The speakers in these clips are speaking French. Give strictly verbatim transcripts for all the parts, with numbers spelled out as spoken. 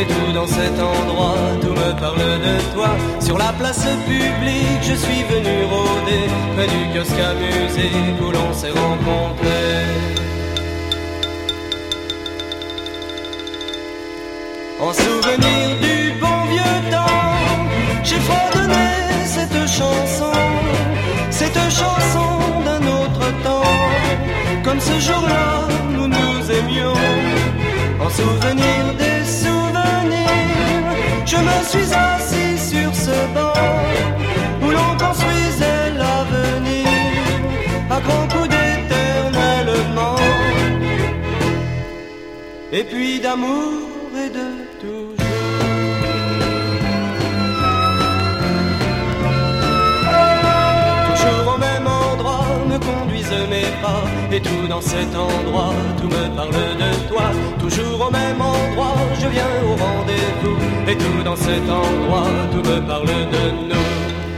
tout dans cet endroit, tout me parle de toi. Sur la place publique, je suis venu rôder près du kiosque à musique où l'on s'est rencontrés. En souvenir du bon vieux temps, j'ai fredonné cette chanson, cette chanson d'un autre temps. Comme ce jour-là, nous nous aimions. En souvenir des souvenirs, je me suis assis sur ce banc où l'on construisait l'avenir à grands coups d'éternellement. Et puis d'amour et de toujours. Toujours au même endroit me conduisent mes pas, et tout dans cet endroit, tout me parle de toi. Toujours au même endroit, je viens au rendez-vous, et tout dans cet endroit, tout me parle de nous.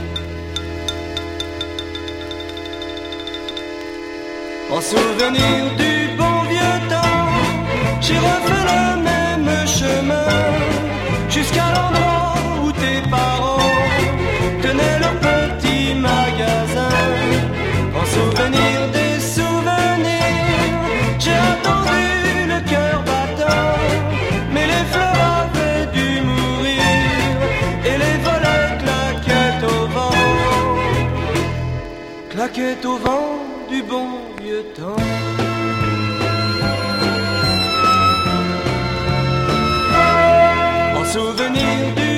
En souvenir du bon vieux temps, j'ai refait le même chemin jusqu'à l'endroit où tes parents tenaient leur petit magasin. En souvenir des souvenirs, j'ai attendu le cœur battant, mais les fleurs avaient dû mourir et les volets claquaient au vent, claquaient au vent du bon vieux temps. Souvenir du